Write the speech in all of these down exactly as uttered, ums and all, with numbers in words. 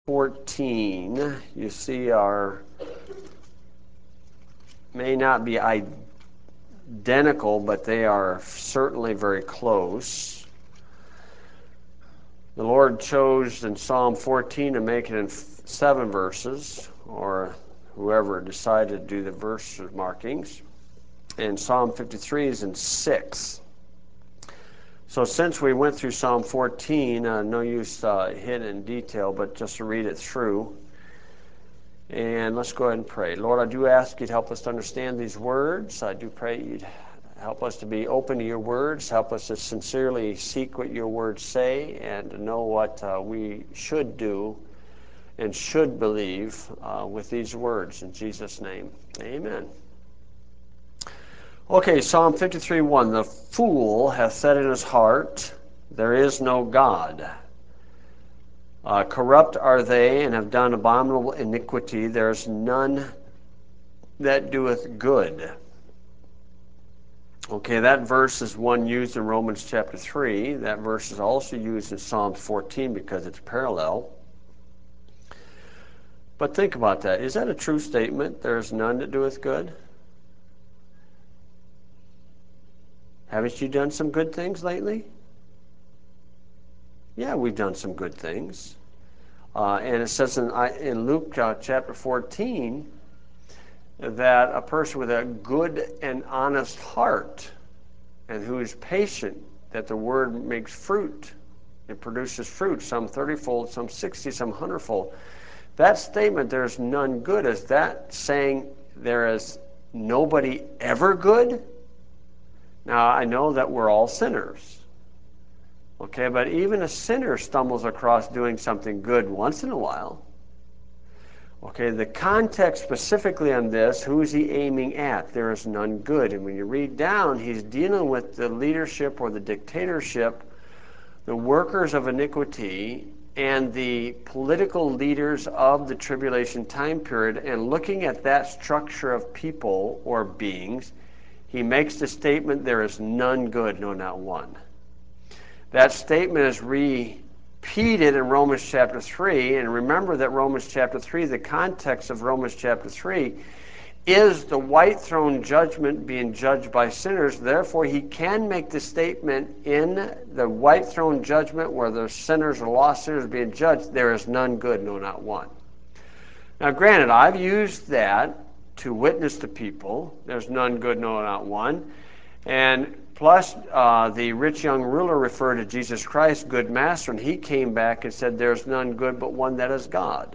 fourteen, you see our, may not be identical, but they are certainly very close. The Lord chose in Psalm fourteen to make it in seven verses, or whoever decided to do the verse markings. And Psalm fifty-three is in six. So since we went through Psalm fourteen, uh, no use uh, hit in detail, but just to read it through. And let's go ahead and pray. Lord, I do ask you to help us to understand these words. I do pray you'd help us to be open to your words. Help us to sincerely seek what your words say and to know what uh, we should do and should believe uh, with these words. In Jesus' name, amen. Okay, Psalm fifty-three one. The fool hath said in his heart, there is no God. Uh, corrupt are they, and have done abominable iniquity. There is none that doeth good. Okay, that verse is one used in Romans chapter three. That verse is also used in Psalm fourteen because it's parallel. But think about that. Is that a true statement? There is none that doeth good? Haven't you done some good things lately? Yeah, we've done some good things. Uh, and it says in, in Luke uh, chapter fourteen that a person with a good and honest heart and who is patient, that the word makes fruit. It produces fruit, some thirty-fold, some sixty, some one hundred-fold. That statement, there's none good, is that saying there is nobody ever good? Now, I know that we're all sinners. Okay, but even a sinner stumbles across doing something good once in a while. Okay, the context specifically on this, who is he aiming at? There is none good. And when you read down, he's dealing with the leadership or the dictatorship, the workers of iniquity, and the political leaders of the tribulation time period. And looking at that structure of people or beings, he makes the statement, there is none good, no, not one. That statement is repeated in Romans chapter three, and remember that Romans chapter three, the context of Romans chapter three, is the white throne judgment being judged by sinners. Therefore, he can make the statement in the white throne judgment where the sinners or lost sinners being judged, there is none good, no, not one. Now, granted, I've used that to witness to people. There's none good, no, not one. And plus, uh, the rich young ruler referred to Jesus Christ, good master, and he came back and said, there's none good but one, that is God.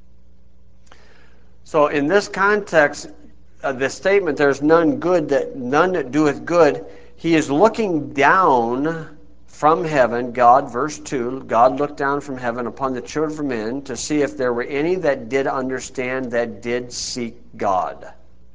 So in this context, uh, the statement, there's none good, that none that doeth good, he is looking down from heaven, God, verse two, God looked down from heaven upon the children of men to see if there were any that did understand, that did seek God.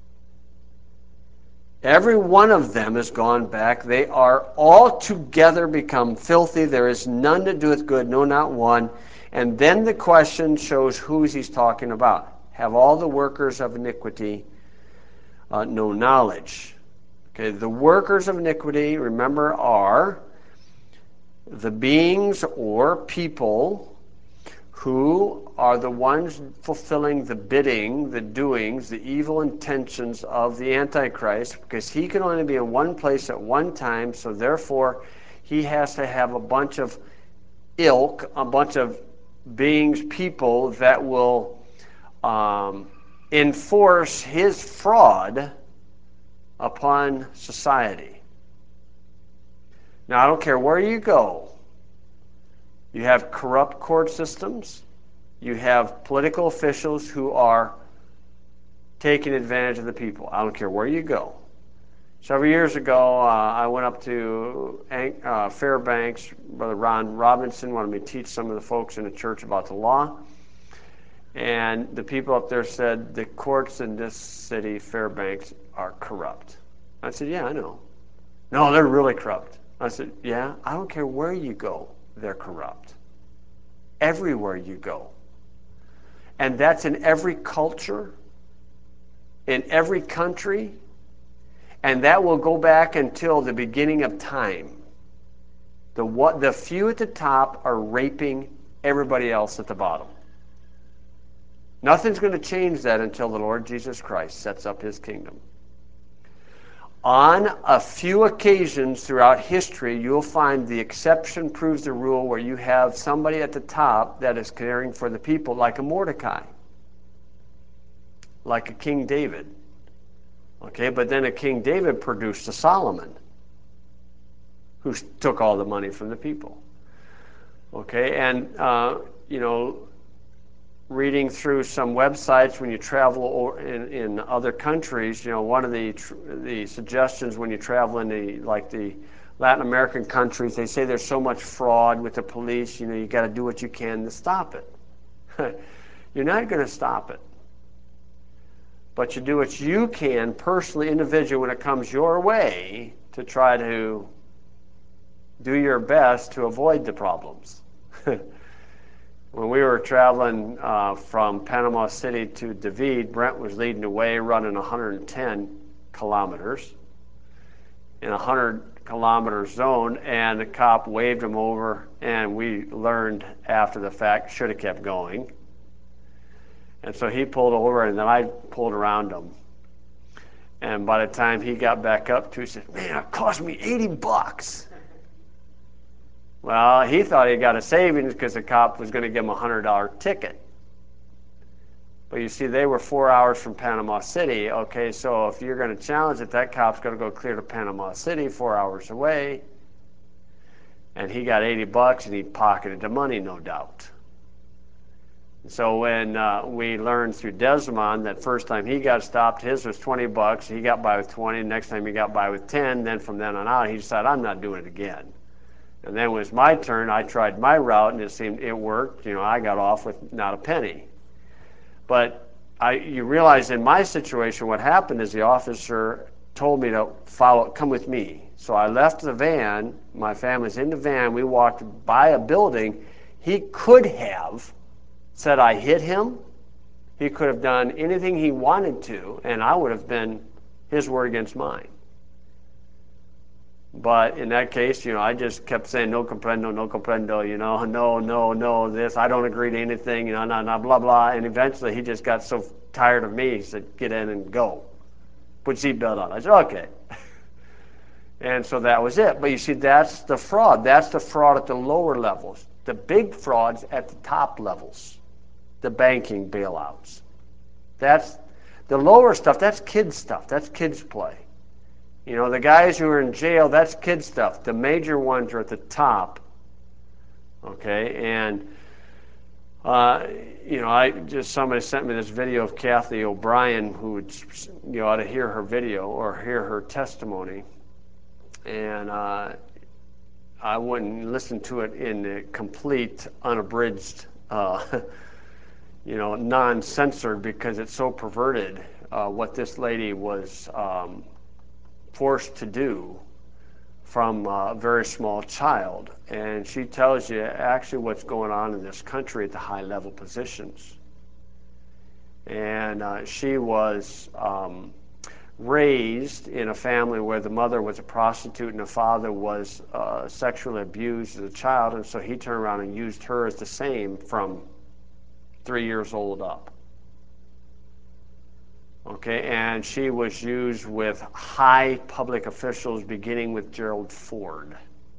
Every one of them is gone back. They are altogether become filthy. There is none that doeth good, no, not one. And then the question shows who he's talking about. Have all the workers of iniquity uh, no knowledge? Okay, the workers of iniquity, remember, are the beings or people who are the ones fulfilling the bidding, the doings, the evil intentions of the Antichrist, because he can only be in one place at one time, so therefore he has to have a bunch of ilk, a bunch of beings, people that will um, enforce his fraud upon society. Now, I don't care where you go. You have corrupt court systems. You have political officials who are taking advantage of the people. I don't care where you go. Several years ago, uh, I went up to uh, Fairbanks. Brother Ron Robinson wanted me to teach some of the folks in the church about the law. And the people up there said, the courts in this city, Fairbanks, are corrupt. I said, yeah, I know. No, they're really corrupt. I said, yeah, I don't care where you go, they're corrupt. Everywhere you go. And that's in every culture, in every country, and that will go back until the beginning of time. The, what, the few at the top are raping everybody else at the bottom. Nothing's going to change that until the Lord Jesus Christ sets up his kingdom. On a few occasions throughout history, you'll find the exception proves the rule, where you have somebody at the top that is caring for the people, like a Mordecai, like a King David. Okay, but then a King David produced a Solomon, who took all the money from the people. Okay, and uh, you know, reading through some websites when you travel in, in other countries, you know, one of the the suggestions when you travel in the like the Latin American countries, they say there's so much fraud with the police. You know, you got to do what you can to stop it. You're not going to stop it, but you do what you can personally, individually, when it comes your way, to try to do your best to avoid the problems. When we were traveling uh, from Panama City to David, Brent was leading the way, running one hundred ten kilometers in a one hundred kilometer zone, and the cop waved him over, and we learned after the fact, should have kept going. And so he pulled over, and then I pulled around him. And by the time he got back up to, he said, "Man, it cost me eighty bucks. Well, he thought he got a savings because the cop was going to give him a one hundred dollar ticket. But you see, they were four hours from Panama City. Okay, so if you're going to challenge it, that cop's going to go clear to Panama City, four hours away. And he got eighty bucks, and he pocketed the money, no doubt. So when uh, we learned through Desmond that first time he got stopped, his was twenty bucks. He got by with twenty. Next time he got by with ten. Then from then on out, he decided, I'm not doing it again. And then when it was my turn, I tried my route, and it seemed it worked. You know, I got off with not a penny. But I, you realize in my situation, what happened is the officer told me to follow, come with me. So I left the van. My family's in the van. We walked by a building. He could have said I hit him. He could have done anything he wanted to, and I would have been his word against mine. But in that case, you know, I just kept saying, no comprendo, no comprendo, you know, no, no, no, this, I don't agree to anything, you know, nah, nah, blah, blah. And eventually he just got so tired of me, he said, get in and go. Put seatbelt on. I said, okay. And so that was it. But you see, that's the fraud. That's the fraud at the lower levels. The big fraud's at the top levels, the banking bailouts. That's the lower stuff, that's kids stuff. That's kids play. You know, the guys who are in jail, that's kid stuff. The major ones are at the top. Okay, and uh, you know, I just somebody sent me this video of Kathy O'Brien, who would, you ought to hear her video or hear her testimony, and uh, I wouldn't listen to it in the complete, unabridged, uh, you know, non-censored, because it's so perverted. Uh, what this lady was Um, forced to do from a very small child. And she tells you actually what's going on in this country at the high level positions. And uh, she was um, raised in a family where the mother was a prostitute and the father was uh, sexually abused as a child, and so he turned around and used her as the same from three years old up. Okay, and she was used with high public officials, beginning with Gerald Ford.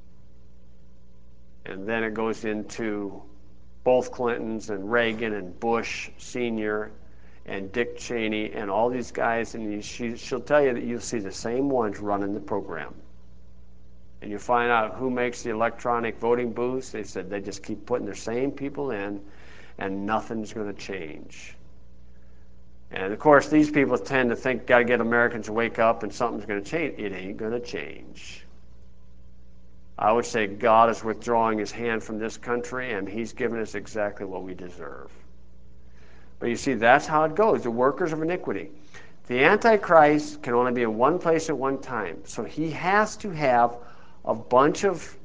And then it goes into both Clintons and Reagan and Bush Senior and Dick Cheney and all these guys, and you, she, she'll tell you that you'll see the same ones running the program. And you find out who makes the electronic voting booths. They said they just keep putting their same people in, and nothing's going to change. And of course, these people tend to think, got to get Americans to wake up and something's going to change. It ain't going to change. I would say God is withdrawing his hand from this country, and he's given us exactly what we deserve. But you see, that's how it goes. The workers of iniquity. The Antichrist can only be in one place at one time. So he has to have a bunch of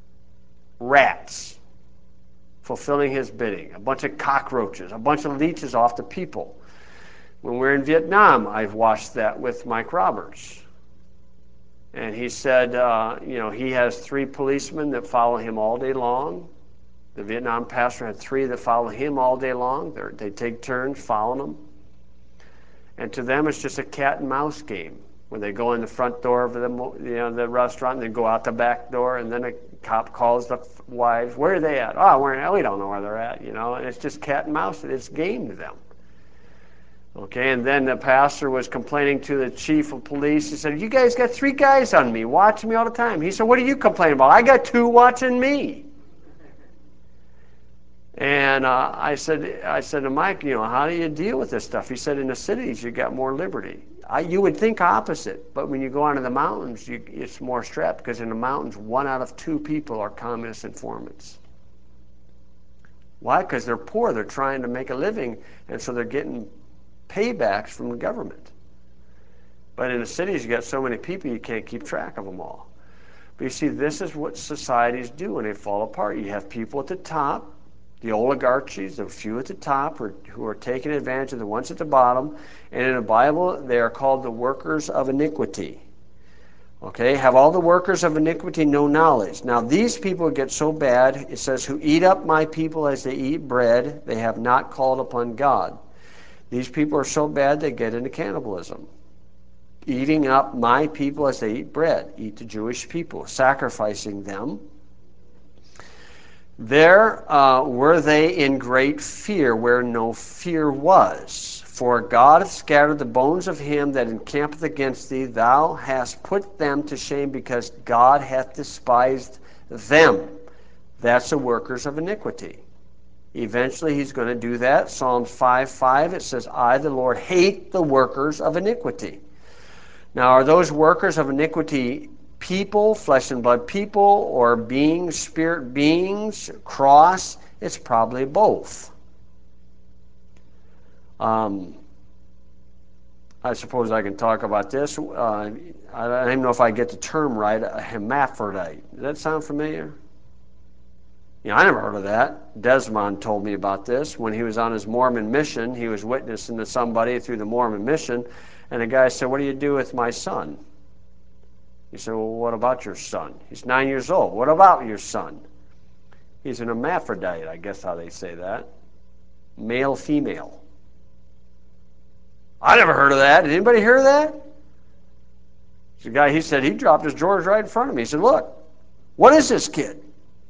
rats fulfilling his bidding, a bunch of cockroaches, a bunch of leeches off the people. When we're in Vietnam, I've watched that with Mike Roberts. And he said, uh, you know, he has three policemen that follow him all day long. The Vietnam pastor had three that follow him all day long. They're, they take turns following him. And to them, it's just a cat and mouse game. When they go in the front door of the, you know, the restaurant, and they go out the back door, and then a cop calls the wives, where are they at? Oh, we're, we don't know where they're at, you know, and it's just cat and mouse. It's game to them. Okay, and then the pastor was complaining to the chief of police. He said, you guys got three guys on me, watching me all the time. He said, what are you complaining about? I got two watching me. And uh, I said, I said to Mike, you know, how do you deal with this stuff? He said, in the cities, you got more liberty. I, you would think opposite, but when you go onto the mountains, you, it's more strapped, because in the mountains, one out of two people are communist informants. Why? Because they're poor. They're trying to make a living, and so they're getting paybacks from the government. But in the cities, you got so many people, you can't keep track of them all. But you see, this is what societies do when they fall apart. You have people at the top, the oligarchies, the few at the top, are, who are taking advantage of the ones at the bottom. And in the Bible, they are called the workers of iniquity. Okay, have all the workers of iniquity no knowledge. Now these people get so bad, it says, who eat up my people as they eat bread, they have not called upon God. These people are so bad they get into cannibalism. Eating up my people as they eat bread, eat the Jewish people, sacrificing them. There uh, were they in great fear, where no fear was. For God hath scattered the bones of him that encampeth against thee. Thou hast put them to shame, because God hath despised them. That's the workers of iniquity. Eventually he's going to do that. Psalms five five, it says, I, the Lord, hate the workers of iniquity. Now, are those workers of iniquity people, flesh and blood people, or beings, spirit beings, cross? It's probably both. Um, I suppose I can talk about this. Uh, I don't even know if I get the term right, a hermaphrodite. Does that sound familiar? You know, I never heard of that. Desmond told me about this. When he was on his Mormon mission, he was witnessing to somebody through the Mormon mission, and the guy said, what do you do with my son? He said, well, what about your son? He's nine years old. What about your son? He's an hermaphrodite, I guess how they say that. Male, female. I never heard of that. Did anybody hear of that? The guy, he said, he dropped his drawers right in front of me. He said, look, what is this kid?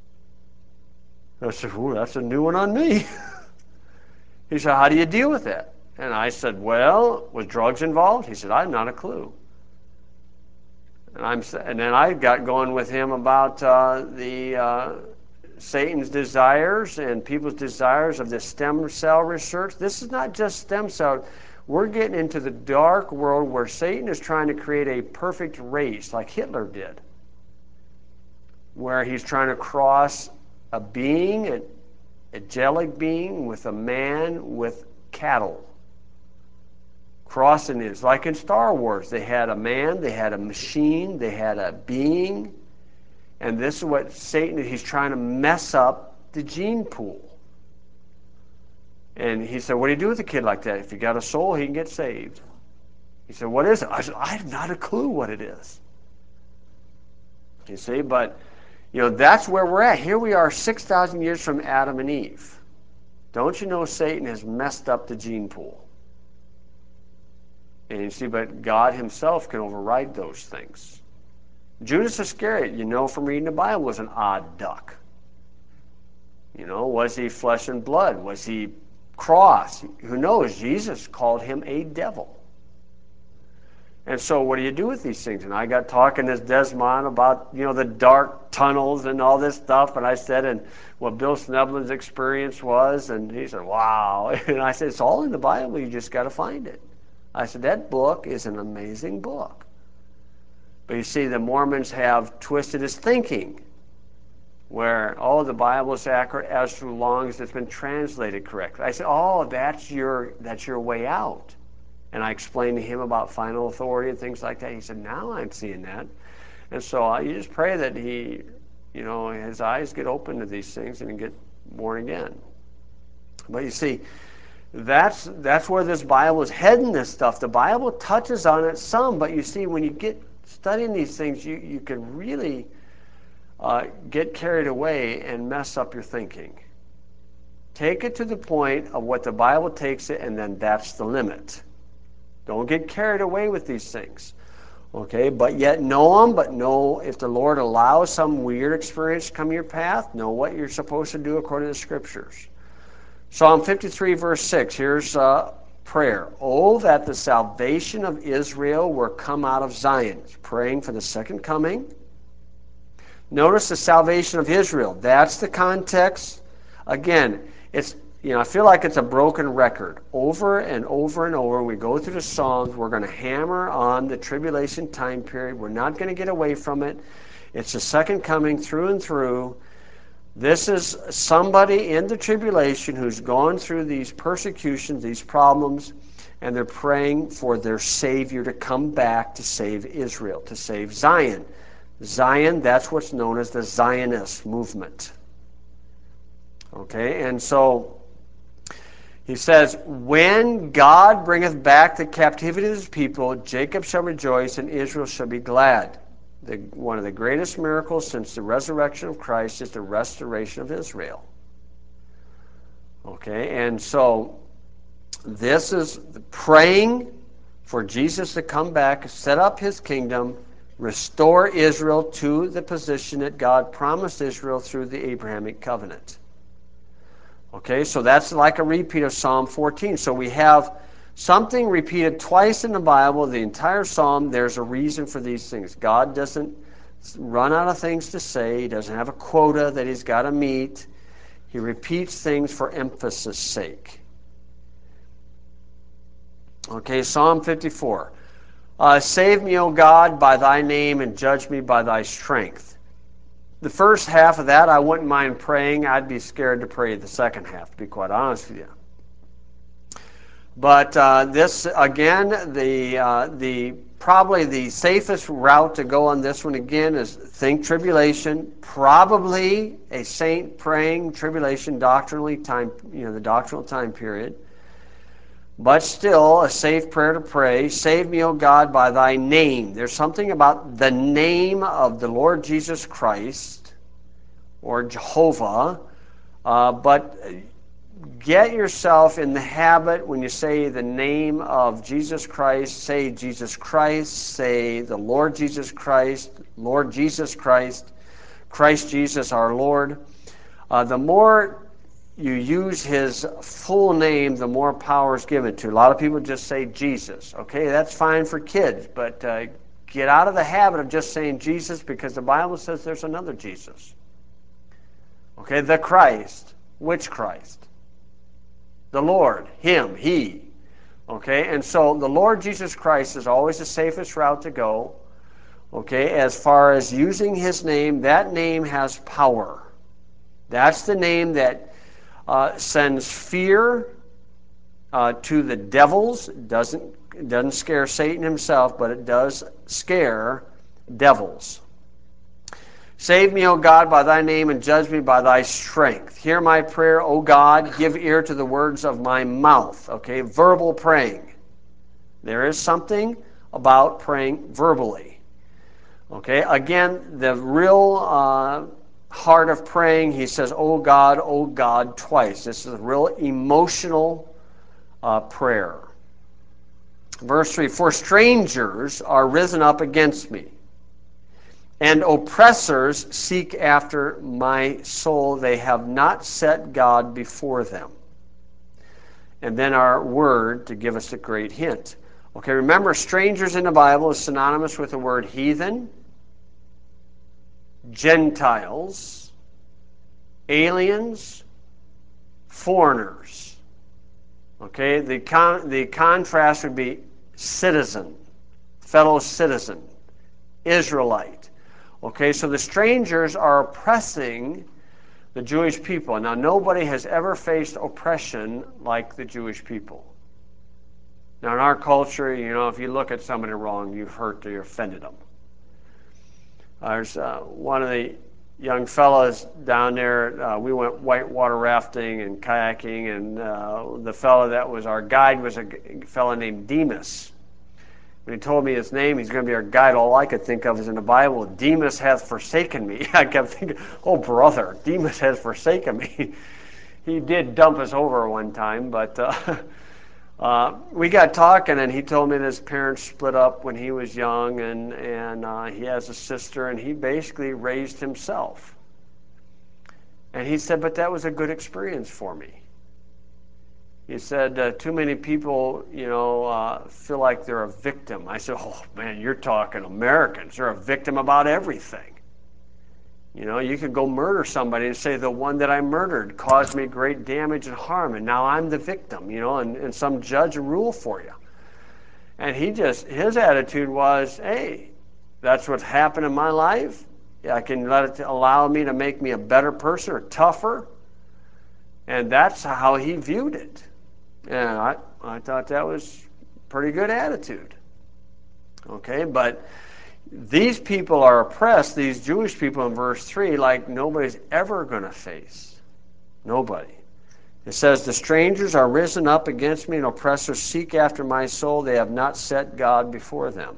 I said, ooh, that's a new one on me. He said, how do you deal with that? And I said, well, was drugs involved? He said, I have not a clue. And, I'm, and then I got going with him about uh, the uh, Satan's desires and people's desires of the stem cell research. This is not just stem cell. We're getting into the dark world where Satan is trying to create a perfect race like Hitler did, where he's trying to cross a being, an angelic being, with a man with cattle. Crossing is like in Star Wars. They had a man, they had a machine, they had a being, and this is what Satan is. He's trying to mess up the gene pool. And he said, what do you do with a kid like that? If you got a soul, he can get saved. He said, what is it? I said, I have not a clue what it is. You see, but you know, that's where we're at. Here we are six thousand years from Adam and Eve. Don't you know Satan has messed up the gene pool? And you see, but God himself can override those things. Judas Iscariot, you know from reading the Bible, was an odd duck. You know, was he flesh and blood? Was he cross? Who knows? Jesus called him a devil. And so what do you do with these things? And I got talking to Desmond about, you know, the dark tunnels and all this stuff. And I said, and what Bill Sneblin's experience was. And he said, wow. And I said, it's all in the Bible. You just got to find it. I said, that book is an amazing book. But you see, the Mormons have twisted his thinking, where, oh, the Bible is accurate as long as it's been translated correctly. I said, oh, that's your, that's your way out. And I explained to him about final authority and things like that. He said, now I'm seeing that. And so uh, you just pray that he, you know, his eyes get open to these things and he get born again. But you see, that's that's where this Bible is heading, this stuff. The Bible touches on it some, but you see, when you get studying these things, you, you can really uh, get carried away and mess up your thinking. Take it to the point of what the Bible takes it, and then that's the limit. Don't get carried away with these things. Okay, but yet know them, but know if the Lord allows some weird experience to come your path, know what you're supposed to do according to the Scriptures. Psalm fifty-three, verse six, here's uh, prayer. Oh, that the salvation of Israel were come out of Zion. It's praying for the second coming. Notice the salvation of Israel. That's the context. Again, it's, you know, I feel like it's a broken record. Over and over and over, we go through the Psalms, we're going to hammer on the tribulation time period. We're not going to get away from it. It's the second coming through and through. This is somebody in the tribulation who's gone through these persecutions, these problems, and they're praying for their Savior to come back to save Israel, to save Zion. Zion, that's what's known as the Zionist movement. Okay, and so he says, when God bringeth back the captivity of his people, Jacob shall rejoice and Israel shall be glad. The, one of the greatest miracles since the resurrection of Christ is the restoration of Israel. Okay, and so this is praying for Jesus to come back, set up his kingdom, restore Israel to the position that God promised Israel through the Abrahamic covenant. Okay, so that's like a repeat of Psalm fourteen. So we have something repeated twice in the Bible, the entire Psalm. There's a reason for these things. God doesn't run out of things to say. He doesn't have a quota that he's got to meet. He repeats things for emphasis' sake. Okay, Psalm fifty-four. Uh, Save me, O God, by thy name, and judge me by thy strength. The first half of that, I wouldn't mind praying. I'd be scared to pray the second half, to be quite honest with you. But uh, this, again, the uh, the probably the safest route to go on this one, again, is think tribulation. Probably a saint praying tribulation doctrinally time, you know, the doctrinal time period. But still, a safe prayer to pray. Save me, O God, by thy name. There's something about the name of the Lord Jesus Christ, or Jehovah, uh, but get yourself in the habit when you say the name of Jesus Christ, say Jesus Christ, say the Lord Jesus Christ, Lord Jesus Christ, Christ Jesus our Lord. Uh, the more you use his full name, the more power is given to. A lot of people just say Jesus. Okay, that's fine for kids, but uh, get out of the habit of just saying Jesus, because the Bible says there's another Jesus. Okay, the Christ. Which Christ? The Lord, him, he. Okay, and so the Lord Jesus Christ is always the safest route to go. Okay, as far as using his name, that name has power. That's the name that Uh, sends fear uh, to the devils. It doesn't, it doesn't scare Satan himself, but it does scare devils. Save me, O God, by thy name, and judge me by thy strength. Hear my prayer, O God. Give ear to the words of my mouth. Okay, verbal praying. There is something about praying verbally. Okay, again, the real uh, heart of praying, he says, "Oh God, oh God," twice. This is a real emotional uh, prayer. Verse three, "For strangers are risen up against me, and oppressors seek after my soul. They have not set God before them." And then our word to give us a great hint. Okay, remember, strangers in the Bible is synonymous with the word heathen, Gentiles, aliens, foreigners. Okay, the con- the contrast would be citizen, fellow citizen, Israelite. Okay, so the strangers are oppressing the Jewish people. Now, nobody has ever faced oppression like the Jewish people. Now, in our culture, you know, if you look at somebody wrong, you've hurt or you offended them. There's uh, one of the young fellows down there, uh, we went whitewater rafting and kayaking, and uh, the fellow that was our guide was a fellow named Demas. When he told me his name, he's going to be our guide, all I could think of is in the Bible, Demas hath forsaken me. I kept thinking, oh, brother, Demas has forsaken me. He did dump us over one time, but uh, uh, we got talking, and he told me that his parents split up when he was young, and, and uh, he has a sister, and he basically raised himself. And he said, but that was a good experience for me. He said, uh, too many people, you know, uh, feel like they're a victim. I said, oh, man, you're talking Americans. They're a victim about everything. You know, you could go murder somebody and say, the one that I murdered caused me great damage and harm, and now I'm the victim, you know, and, and some judge will rule for you. And he just, his attitude was, hey, that's what's happened in my life. I can let it allow me to make me a better person or tougher. And that's how he viewed it. And I, I thought that was a pretty good attitude. Okay, but these people are oppressed, these Jewish people in verse three, like nobody's ever going to face. Nobody. It says, the strangers are risen up against me, and oppressors seek after my soul. They have not set God before them.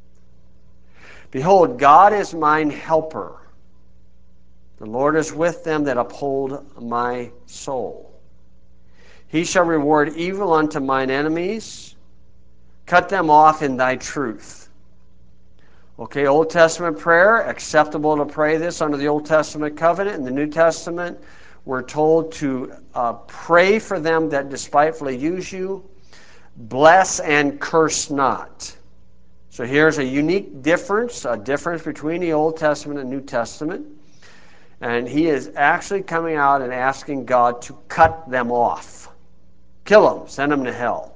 Behold, God is mine helper. The Lord is with them that uphold my soul. He shall reward evil unto mine enemies. Cut them off in thy truth. Okay, Old Testament prayer, acceptable to pray this under the Old Testament covenant. In the New Testament, we're told to uh, pray for them that despitefully use you. Bless and curse not. So here's a unique difference, a difference between the Old Testament and New Testament. And he is actually coming out and asking God to cut them off. Kill them, send them to hell.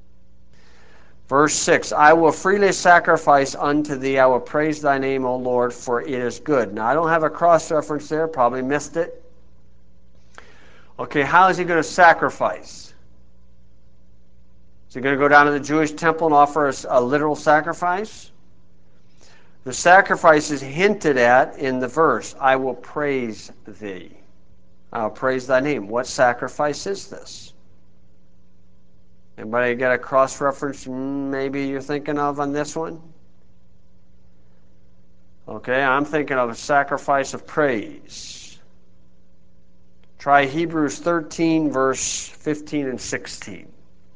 Verse six, I will freely sacrifice unto thee. I will praise thy name, O Lord, for it is good. Now, I don't have a cross-reference there. Probably missed it. Okay, how is he going to sacrifice? Is he going to go down to the Jewish temple and offer a, a literal sacrifice? The sacrifice is hinted at in the verse, I will praise thee. I will praise thy name. What sacrifice is this? Anybody got a cross-reference maybe you're thinking of on this one? Okay, I'm thinking of a sacrifice of praise. Try Hebrews thirteen, verse fifteen and sixteen.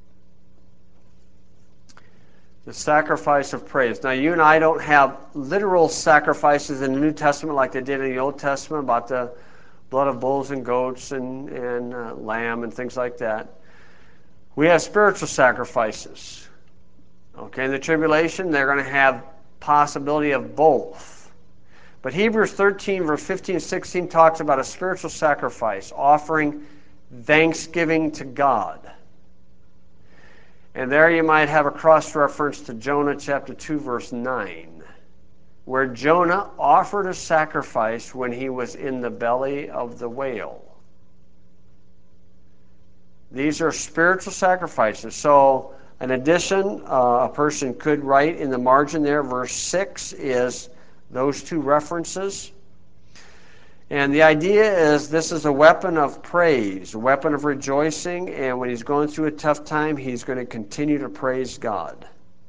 The sacrifice of praise. Now, you and I don't have literal sacrifices in the New Testament like they did in the Old Testament about the blood of bulls and goats and, and uh, lamb and things like that. We have spiritual sacrifices. Okay, in the tribulation, they're going to have possibility of both. But Hebrews thirteen, verse fifteen and sixteen talks about a spiritual sacrifice, offering thanksgiving to God. And there you might have a cross-reference to Jonah chapter two, verse nine, where Jonah offered a sacrifice when he was in the belly of the whale. These are spiritual sacrifices. So, in addition, uh, a person could write in the margin there, verse six is those two references. And the idea is this is a weapon of praise, a weapon of rejoicing, and when he's going through a tough time, he's going to continue to praise God.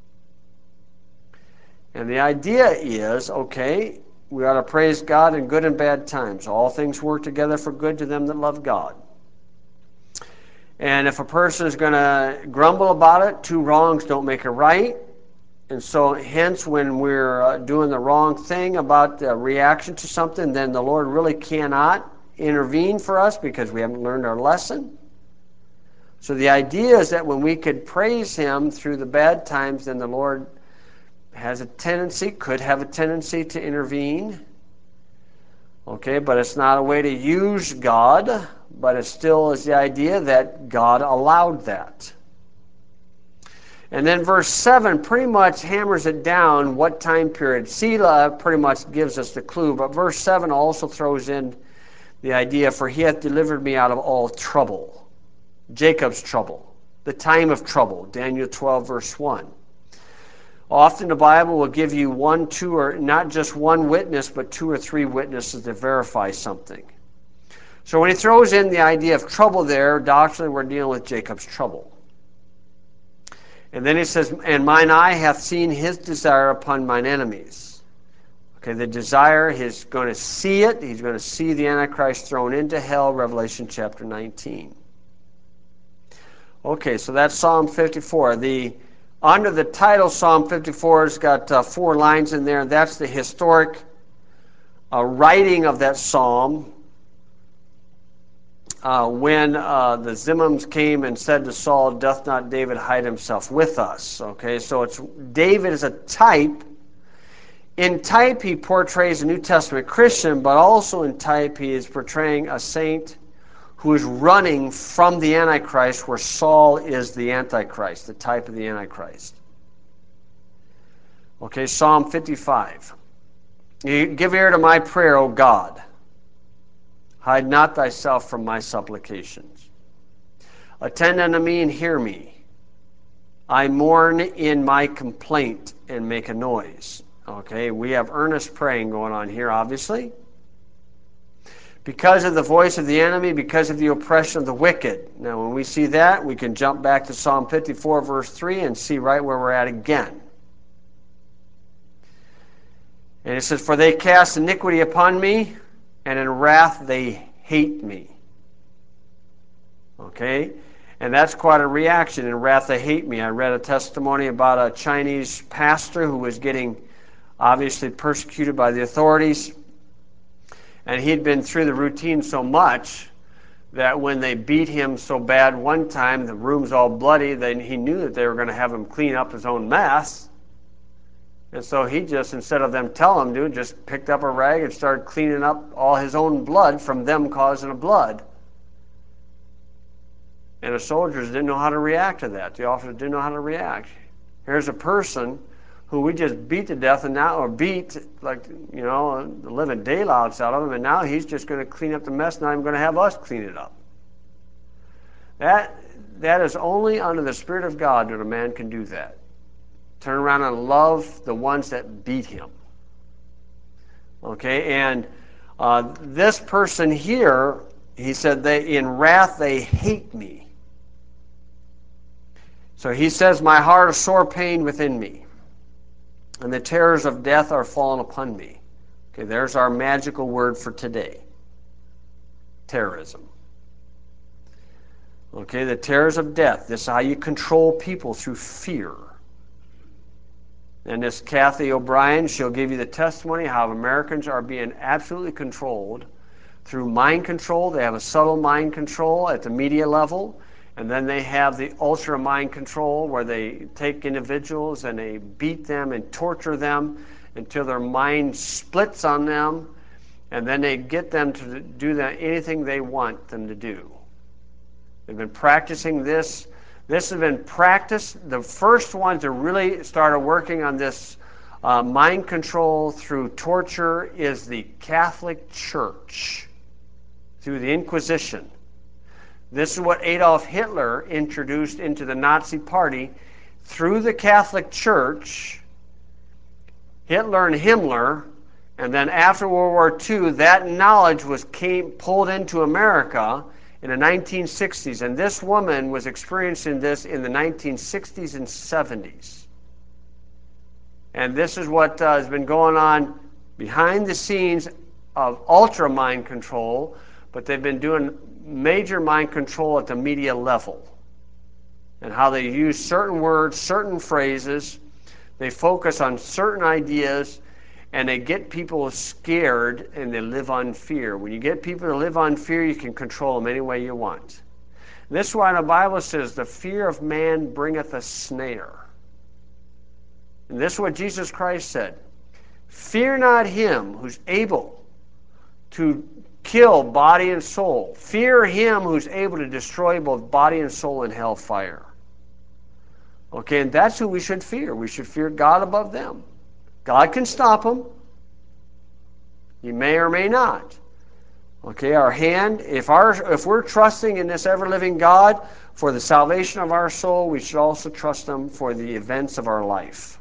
And the idea is, okay, we ought to praise God in good and bad times. All things work together for good to them that love God. And if a person is going to grumble about it, two wrongs don't make a right. And so hence when we're uh, doing the wrong thing about the reaction to something, then the Lord really cannot intervene for us because we haven't learned our lesson. So the idea is that when we could praise him through the bad times, then the Lord has a tendency, could have a tendency to intervene. Okay, but it's not a way to use God, but it still is the idea that God allowed that. And then verse seven pretty much hammers it down what time period. Selah pretty much gives us the clue, but verse seven also throws in the idea, for he hath delivered me out of all trouble. Jacob's trouble, the time of trouble, Daniel twelve, verse one. Often the Bible will give you one, two, or not just one witness, but two or three witnesses to verify something. So when he throws in the idea of trouble there, doctrinally we're dealing with Jacob's trouble. And then he says, and mine eye hath seen his desire upon mine enemies. Okay, the desire, he's going to see it. He's going to see the Antichrist thrown into hell, Revelation chapter nineteen. Okay, so that's Psalm fifty-four. The under the title Psalm fifty-four has got uh, four lines in there. That's the historic uh, writing of that psalm. Uh, when uh, the Zimrims came and said to Saul, doth not David hide himself with us? Okay, so it's David is a type. In type, he portrays a New Testament Christian, but also in type, he is portraying a saint who is running from the Antichrist, where Saul is the Antichrist, the type of the Antichrist. Okay, Psalm fifty-five. Give ear to my prayer, O God. Hide not thyself from my supplications. Attend unto me and hear me. I mourn in my complaint and make a noise. Okay, we have earnest praying going on here, obviously. Because of the voice of the enemy, because of the oppression of the wicked. Now, when we see that, we can jump back to Psalm fifty-four, verse three, and see right where we're at again. And it says, for they cast iniquity upon me, and in wrath they hate me. Okay? And that's quite a reaction. In wrath they hate me. I read a testimony about a Chinese pastor who was getting obviously persecuted by the authorities. And he'd been through the routine so much that when they beat him so bad one time, the room's all bloody, then he knew that they were going to have him clean up his own mess. And so he just, instead of them telling him to, just picked up a rag and started cleaning up all his own blood from them causing a blood. And the soldiers didn't know how to react to that. The officers didn't know how to react. Here's a person who we just beat to death and now, or beat, like, you know, the living daylights out of him, and now he's just going to clean up the mess, not even going to have us clean it up. That, that is only under the Spirit of God that a man can do that. Turn around and love the ones that beat him. Okay, and uh, this person here, he said, they in wrath they hate me. So he says, my heart is sore pain within me, and the terrors of death are fallen upon me. Okay, there's our magical word for today. Terrorism. Okay, the terrors of death. This is how you control people, through fear. And this Kathy O'Brien, she'll give you the testimony how Americans are being absolutely controlled through mind control. They have a subtle mind control at the media level, and then they have the ultra mind control where they take individuals and they beat them and torture them until their mind splits on them, and then they get them to do that, anything they want them to do. They've been practicing this. This has been practiced. The first ones that really started working on this uh, mind control through torture is the Catholic Church, through the Inquisition. This is what Adolf Hitler introduced into the Nazi Party through the Catholic Church. Hitler and Himmler, and then after World War Two, that knowledge was came, pulled into America in the nineteen sixties, and this woman was experiencing this in the nineteen sixties and seventies. And this is what uh, has been going on behind the scenes of ultra mind control, but they've been doing major mind control at the media level, and how they use certain words, certain phrases, they focus on certain ideas, and they get people scared, and they live on fear. When you get people to live on fear, you can control them any way you want. This is why the Bible says, the fear of man bringeth a snare. And this is what Jesus Christ said. Fear not him who's able to kill body and soul. Fear him who's able to destroy both body and soul in hellfire. Okay, and that's who we should fear. We should fear God above them. God can stop them. He may or may not. Okay, our hand, if our if we're trusting in this ever-living God for the salvation of our soul, we should also trust him for the events of our life.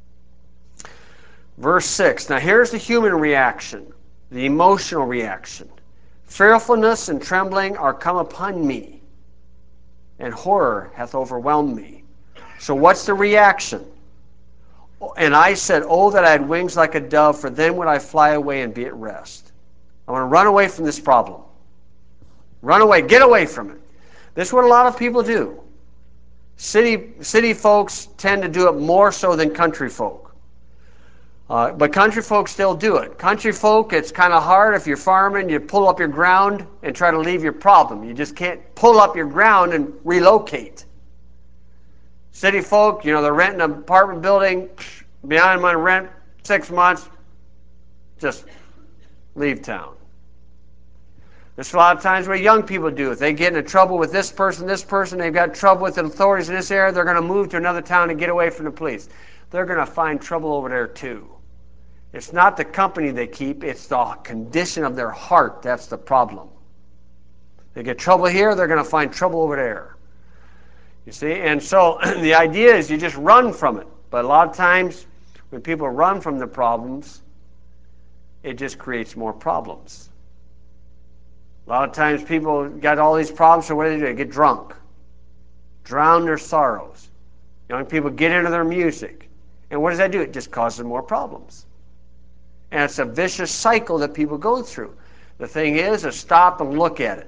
Verse six. Now here's the human reaction, the emotional reaction. Fearfulness and trembling are come upon me, and horror hath overwhelmed me. So what's the reaction? And I said, oh, that I had wings like a dove, for then would I fly away and be at rest. I want to run away from this problem. Run away. Get away from it. This is what a lot of people do. City, city folks tend to do it more so than country folk. Uh, but country folk still do it. Country folk, it's kind of hard. If you're farming, you pull up your ground and try to leave your problem. You just can't pull up your ground and relocate. City folk, you know, they're renting an apartment building, behind my rent, six months, just leave town. There's a lot of times where young people do it. They get into trouble with this person, this person, they've got trouble with the authorities in this area, they're going to move to another town to get away from the police. They're going to find trouble over there too. It's not the company they keep, it's the condition of their heart that's the problem. They get trouble here, they're going to find trouble over there. You see, and so the idea is you just run from it. But a lot of times when people run from the problems, it just creates more problems. A lot of times people got all these problems, so what do they do? They get drunk, drown their sorrows. Young people get into their music. And what does that do? It just causes more problems. And it's a vicious cycle that people go through. The thing is to stop and look at it.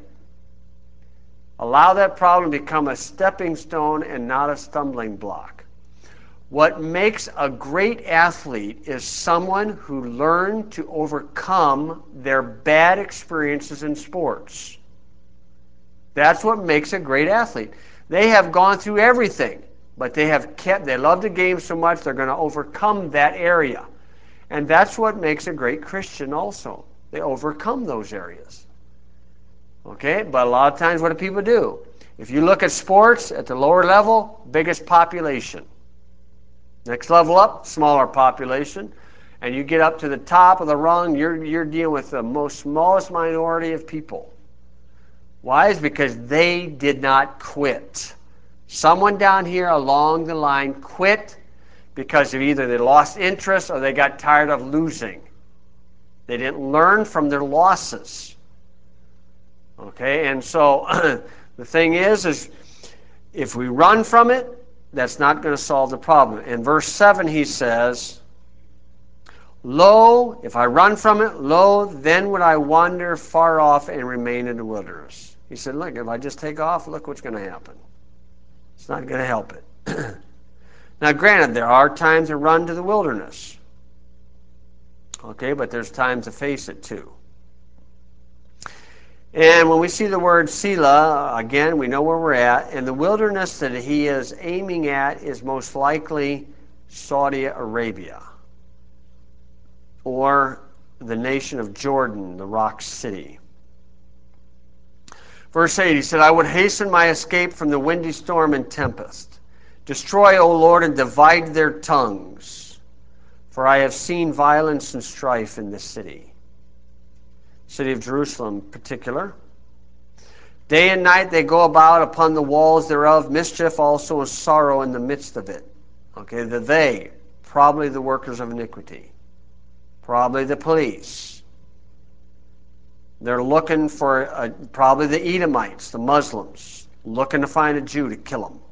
Allow that problem to become a stepping stone and not a stumbling block. What makes a great athlete is someone who learned to overcome their bad experiences in sports. That's what makes a great athlete. They have gone through everything, but they have kept, they love the game so much, they're going to overcome that area. And that's what makes a great Christian also. They overcome those areas. Okay, but a lot of times what do people do? If you look at sports at the lower level, biggest population. Next level up, smaller population. And you get up to the top of the rung, you're, you're dealing with the most smallest minority of people. Why? Is because they did not quit. Someone down here along the line quit because of either they lost interest or they got tired of losing. They didn't learn from their losses. Okay, and so the thing is, is if we run from it, that's not going to solve the problem. In verse seven he says, lo, if I run from it, lo, then would I wander far off and remain in the wilderness. He said, look, if I just take off, look what's going to happen. It's not going to help it. Now, granted, there are times to run to the wilderness. Okay, but there's times to face it too. And when we see the word Selah, again, we know where we're at. And the wilderness that he is aiming at is most likely Saudi Arabia or the nation of Jordan, the rock city. Verse eight, he said, I would hasten my escape from the windy storm and tempest. Destroy, O Lord, and divide their tongues, for I have seen violence and strife in this city. City of Jerusalem in particular. Day and night they go about upon the walls thereof, mischief also and sorrow in the midst of it. Okay, the they, probably the workers of iniquity, probably the police. They're looking for, a, probably the Edomites, the Muslims, looking to find a Jew to kill them.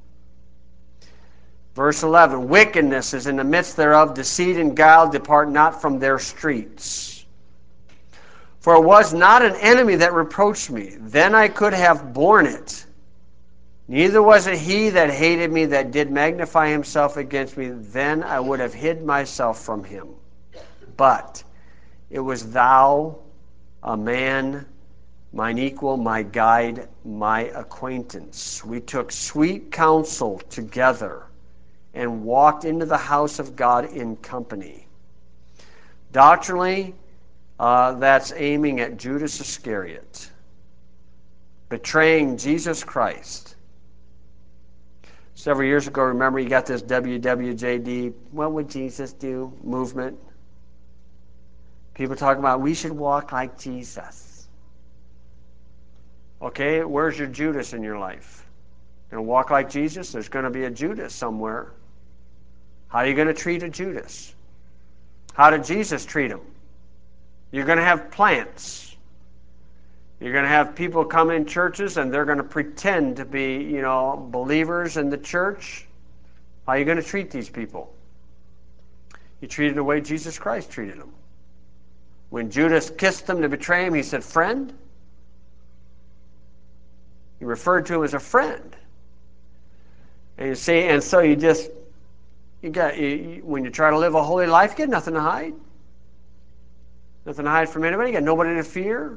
Verse eleven, wickedness is in the midst thereof, deceit and guile depart not from their streets. For it was not an enemy that reproached me, then I could have borne it. Neither was it he that hated me that did magnify himself against me, then I would have hid myself from him. But it was thou, a man, mine equal, my guide, my acquaintance. We took sweet counsel together and walked into the house of God in company. Doctrinally, Uh, that's aiming at Judas Iscariot, betraying Jesus Christ. Several years ago, remember, you got this W W J D, what would Jesus do movement. People talking about, we should walk like Jesus. Okay, where's your Judas in your life? You going to walk like Jesus? There's going to be a Judas somewhere. How are you going to treat a Judas? How did Jesus treat him? You're going to have plants. You're going to have people come in churches and they're going to pretend to be, you know, believers in the church. How are you going to treat these people? You treat it the way Jesus Christ treated them. When Judas kissed him to betray him, he said, friend. He referred to him as a friend. And you see, and so you just, you got, you, you, when you try to live a holy life, you got nothing to hide. Nothing to hide from anybody. You got nobody to fear.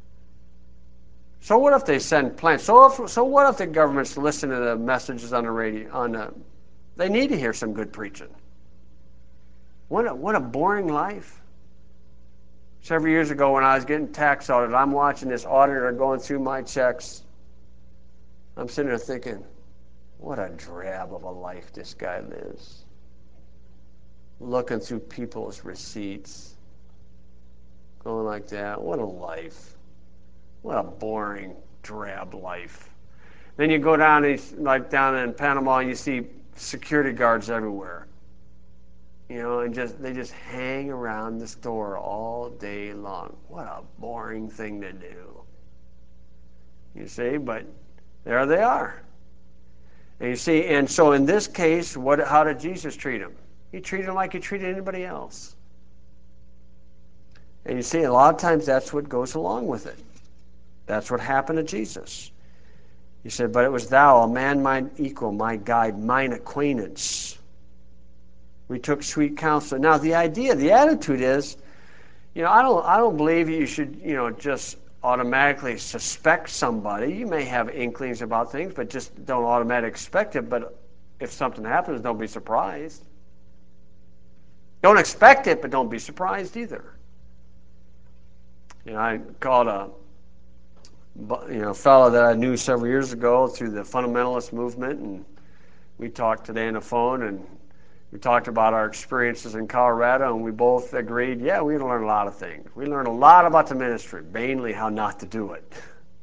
So what if they send plans? So if, so what if the government's listening to the messages on the radio? On the, they need to hear some good preaching. What a, what a boring life. Several years ago when I was getting tax audited, I'm watching this auditor going through my checks. I'm sitting there thinking, what a drab of a life this guy lives. Looking through people's receipts. Going like that. What a life. What a boring, drab life. Then you go down, like down in Panama, and you see security guards everywhere. You know, and just they just hang around the store all day long. What a boring thing to do. You see, but there they are. And you see, and so in this case, what? How did Jesus treat him? He treated him like he treated anybody else. And you see, a lot of times that's what goes along with it. That's what happened to Jesus. He said, but it was thou, a man mine equal, my guide, mine acquaintance. We took sweet counsel. Now the idea, the attitude is, you know, I don't I don't believe you should, you know, just automatically suspect somebody. You may have inklings about things, but just don't automatically expect it. But if something happens, don't be surprised. Don't expect it, but don't be surprised either. You know, I called a you know, fellow that I knew several years ago through the fundamentalist movement, and we talked today on the phone, and we talked about our experiences in Colorado, and we both agreed, yeah, we learned a lot of things. We learned a lot about the ministry, mainly how not to do it.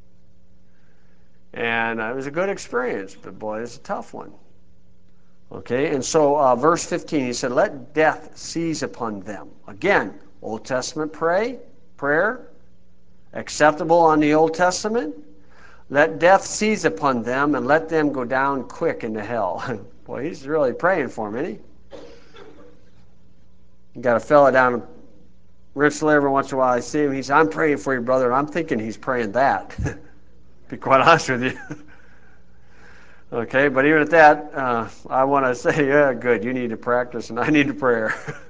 And uh, it was a good experience, but boy, it's a tough one. Okay, and so uh, verse fifteen, he said, let death seize upon them. Again, Old Testament pray, prayer, acceptable on the Old Testament. Let death seize upon them and let them go down quick into hell. Boy, he's really praying for them, isn't he? You got a fella down in Richland every once in a while. I see him. He says, I'm praying for you, brother. And I'm thinking he's praying that. Be quite honest with you. Okay, but even at that, uh, I want to say, yeah, good. You need to practice, and I need to pray.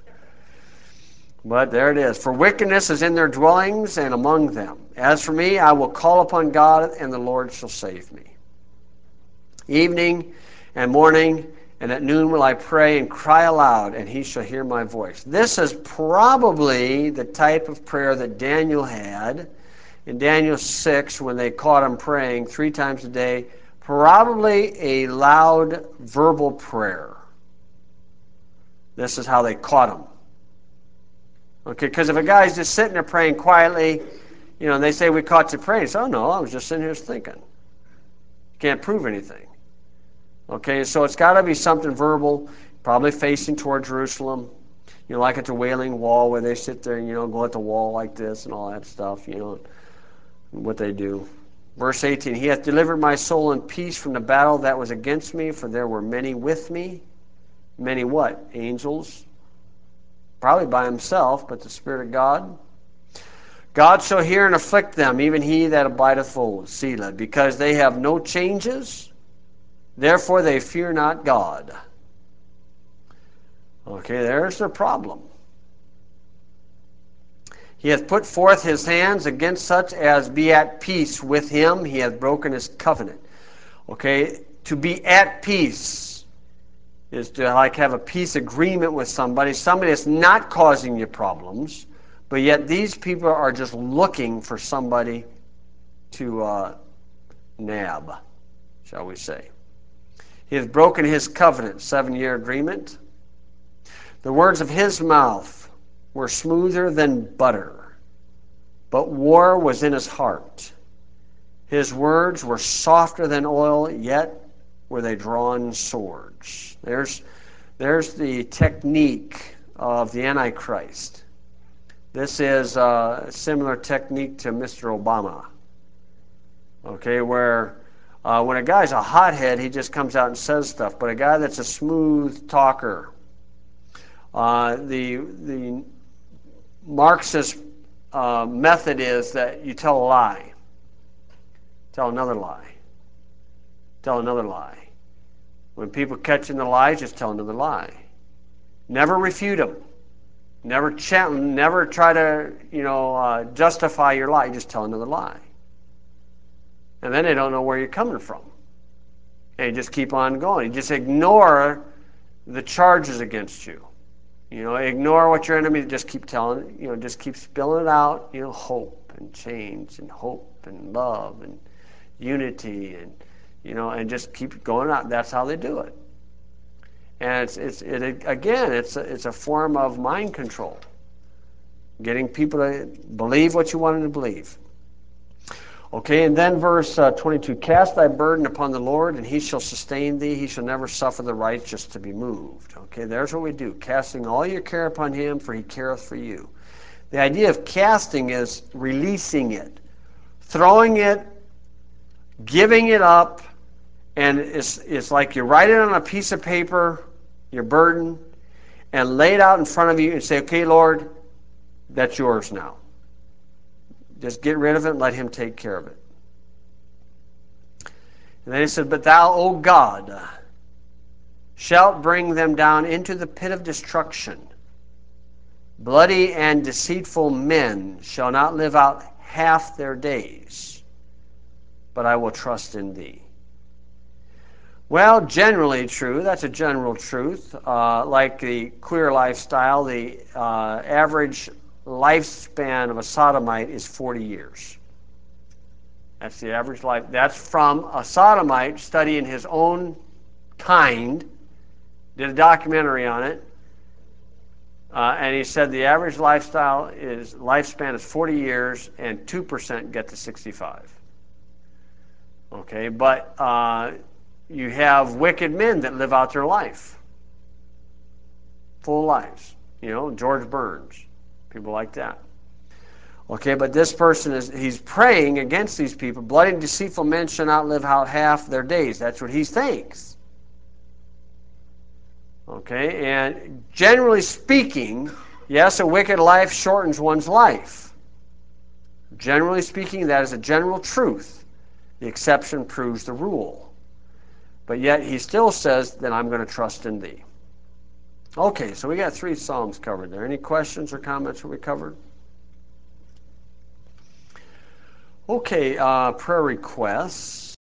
But there it is. For wickedness is in their dwellings and among them. As for me, I will call upon God, and the Lord shall save me. Evening and morning and at noon will I pray and cry aloud, and he shall hear my voice. This is probably the type of prayer that Daniel had in Daniel six when they caught him praying three times a day. Probably a loud verbal prayer. This is how they caught him. Okay, because if a guy's just sitting there praying quietly, you know, and they say, we caught you praying. So, oh, no, I was just sitting here thinking. Can't prove anything. Okay, so it's got to be something verbal, probably facing toward Jerusalem. You know, like at the Wailing Wall where they sit there and, you know, go at the wall like this and all that stuff, you know, what they do. Verse eighteen, he hath delivered my soul in peace from the battle that was against me, for there were many with me. Many what? Angels. Probably by himself, but the Spirit of God. God shall hear and afflict them, even he that abideth old, Selah, because they have no changes, therefore they fear not God. Okay, there's their problem. He hath put forth his hands against such as be at peace with him. He hath broken his covenant. Okay, to be at peace is to like have a peace agreement with somebody, somebody that's not causing you problems, but yet these people are just looking for somebody to uh, nab, shall we say. He has broken his covenant, seven-year agreement. The words of his mouth were smoother than butter, but war was in his heart. His words were softer than oil, yet were they drawn swords. There's, there's the technique of the Antichrist. This is a similar technique to Mister Obama. Okay, where Uh, when a guy's a hothead, he just comes out and says stuff. But a guy that's a smooth talker, uh, the the Marxist uh, method is that you tell a lie, tell another lie, tell another lie. When people catch in the lie, just tell another lie. Never refute them. Never challenge. Never try to you know uh, justify your lie. Just tell another lie, and then they don't know where you're coming from. And you just keep on going. You just ignore the charges against you. You know, ignore what your enemy, just keep telling, you know, just keep spilling it out, you know, hope and change and hope and love and unity and, you know, and just keep going out. That's how they do it. And it's, it's it, again, it's a, it's a form of mind control. Getting people to believe what you want them to believe. Okay, and then verse uh, twenty-two, cast thy burden upon the Lord, and he shall sustain thee. He shall never suffer the righteous to be moved. Okay, there's what we do, casting all your care upon him, for he careth for you. The idea of casting is releasing it, throwing it, giving it up, and it's, it's like you write it on a piece of paper, your burden, and lay it out in front of you and say, okay, Lord, that's yours now. Just get rid of it and let him take care of it. And then he said, but thou, O God, shalt bring them down into the pit of destruction. Bloody and deceitful men shall not live out half their days, but I will trust in thee. Well, generally true. That's a general truth. Uh, like the queer lifestyle, the uh, average lifespan of a sodomite is forty years. That's the average life. That's from a sodomite studying his own kind, did a documentary on it, uh, and he said the average lifestyle is lifespan is forty years, and two percent get to sixty-five. Okay, but uh, you have wicked men that live out their life, full lives. You know, George Burns, people like that. Okay, but this person is, he's praying against these people. Bloody and deceitful men shall not live out half their days. That's what he thinks. Okay, and generally speaking, yes, a wicked life shortens one's life. Generally speaking, that is a general truth. The exception proves the rule. But yet he still says, then I'm going to trust in thee. Okay, so we got three Psalms covered there. Any questions or comments that we covered? Okay, uh, prayer requests.